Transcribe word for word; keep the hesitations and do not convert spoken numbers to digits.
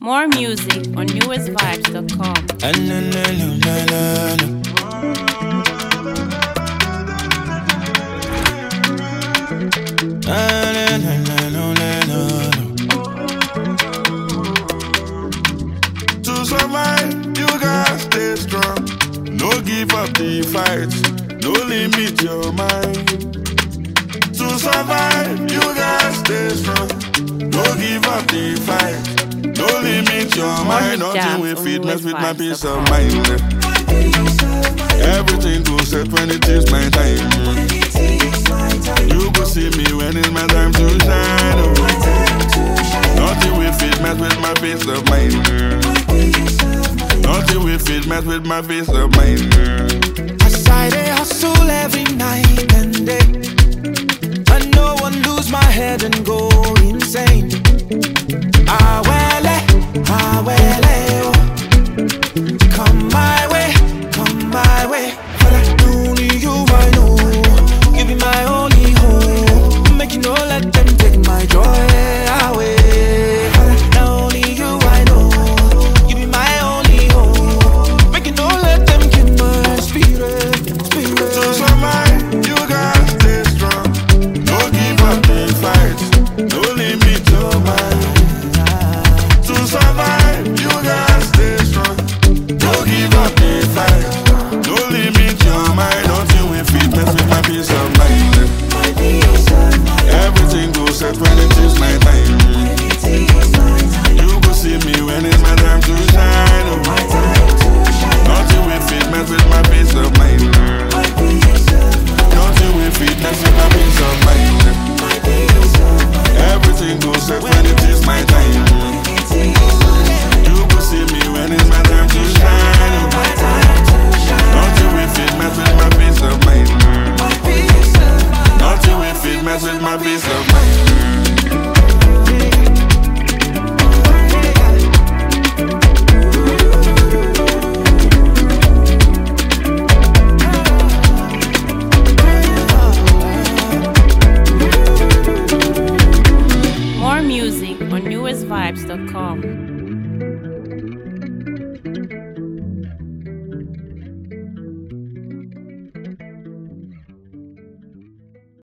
More music on newest vibes dot com. To survive, you gotta stay strong. No give up the fight. No limit your mind. To survive, you gotta stay strong. No give up the fight. No limit your mind. Nothing will fit mess with my peace of mind. Everything goes set when it is my time. You go see me when it's my time to shine. Oh. Nothing will fit mess with my peace of mind. Nothing will fit mess with my peace of mind. As I dey hustle every night and day, I know I lose my head and go insane. Ah well, eh, ah well, eh, oh. Come my way, come my way. But I only you I know. Give me my only hope. Make you know, let them take my joy away. But I only you I know. Give me my only hope. Make you know, let them kill my spirit, spirit. To survive, you gotta stay strong. No give up the fight. No limit your mind. To survive, you gotta stay strong. No give up the fight. No limit your mind. Nothing will fit mess with my peace of mind. Everything goes set when it is my time. You go see me when it's my time to shine. Oh. Nothing will fit mess with my peace of mind. Nothing will fit mess with my peace of mind. Everything goes set when it is my time. You go see me when it's my time to shine. Oh. Nothing will fit mess with my peace of mind. Nothing will fit mess with my peace of mind. More music on newest vibes dot com.